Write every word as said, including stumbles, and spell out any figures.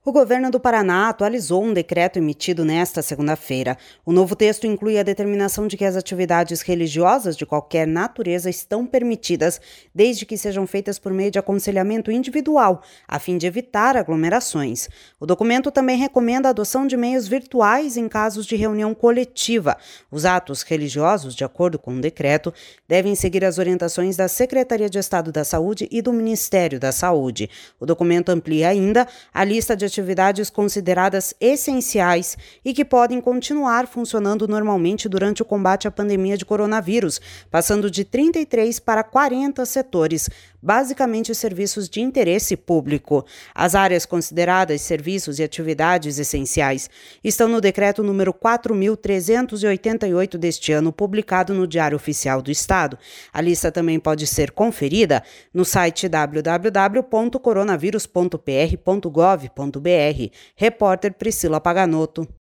O governo do Paraná atualizou um decreto emitido nesta segunda-feira. O novo texto inclui a determinação de que as atividades religiosas de qualquer natureza estão permitidas, desde que sejam feitas por meio de aconselhamento individual, a fim de evitar aglomerações. O documento também recomenda a adoção de meios virtuais em casos de reunião coletiva. Os atos religiosos, de acordo com o decreto, devem seguir as orientações da Secretaria de Estado da Saúde e do Ministério da Saúde. O documento amplia ainda a lista de atividades consideradas essenciais e que podem continuar funcionando normalmente durante o combate à pandemia de coronavírus, passando de trinta e três para quarenta setores, basicamente serviços de interesse público. As áreas consideradas serviços e atividades essenciais estão no decreto número quatro mil trezentos e oitenta e oito deste ano, publicado no Diário Oficial do Estado. A lista também pode ser conferida no site w w w ponto coronavírus ponto p r ponto gov ponto b r. Repórter Priscila Paganotto.